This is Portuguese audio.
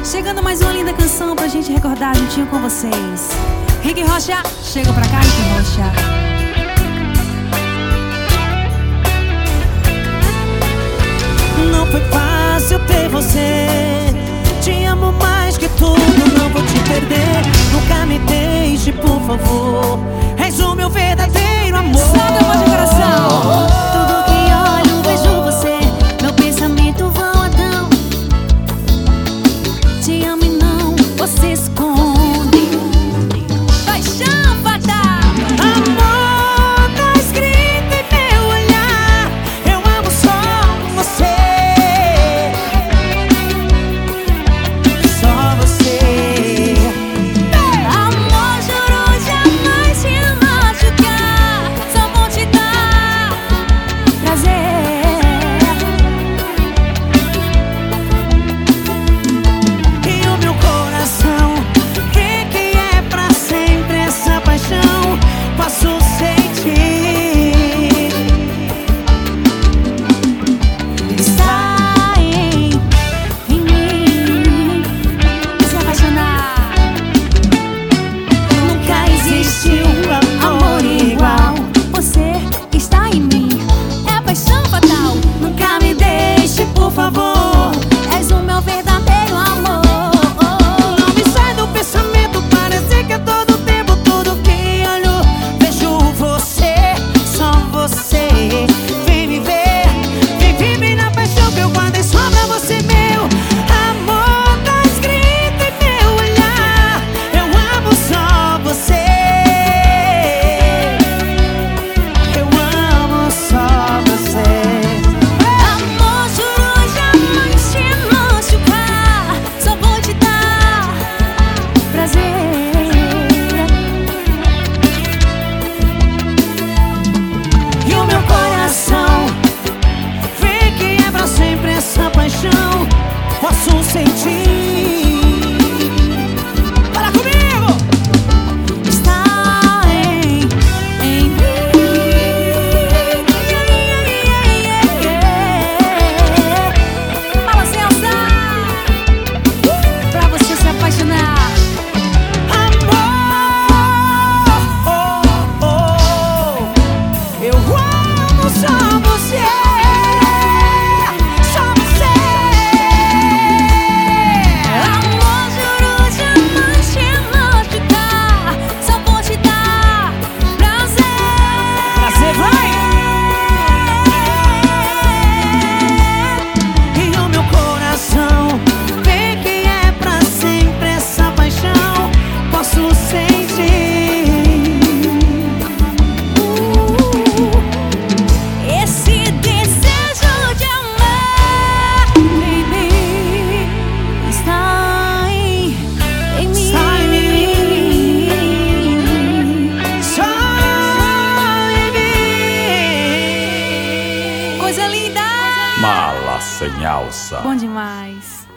Chegando mais uma linda canção pra gente recordar juntinho com vocês. Rick Rocha, chega pra cá, Rick Rocha. Não foi fácil ter você. Te amo mais que tudo, não vou te perder. Nunca me deixe, por favor. És o meu verdadeiro amor. Solta a voz de coração. Tudo que olho, vejo você. Meu pensamento vão adão. Te amo e não, você esconde. Paixão fatal. Amor tá escrito em meu olhar. Eu amo só você. Só você. Amor, juro jamais te machucar. Só vou te dar prazer. E o meu coração crê que é pra sempre essa paixão. Posso sentir. Está em mim. Se apaixonar. Nunca existiu amor igual. Você está em mim. É paixão fatal. Nunca me deixe, por favor. És o meu verdadeiro amor. Não me sai do pensamento, parece que é todo tempo, tudo que olho, vejo você, só você. Vem me ver, vem viver na paixão que eu guardei só pra você, meu amor. Tá escrito em meu olhar, eu amo só você. Eu amo só você. Amor, juro jamais te machucar. Só vou te dar prazer. E o meu coração vê que é pra sempre essa paixão. Posso sentir. Fala comigo! Está em mim. Fala, Celsa. Pra você se apaixonar. Amor, oh, oh, eu amo só você. Só você. Amor, juro jamais te machucar. Só vou te dar prazer. Prazer, vai! E o meu coração vê que é pra sempre essa paixão. Posso sentir. Esse desejo de amar em mim está em mim. Está em mim. Só em mim. Coisa linda. Mala sem alça. Bom demais.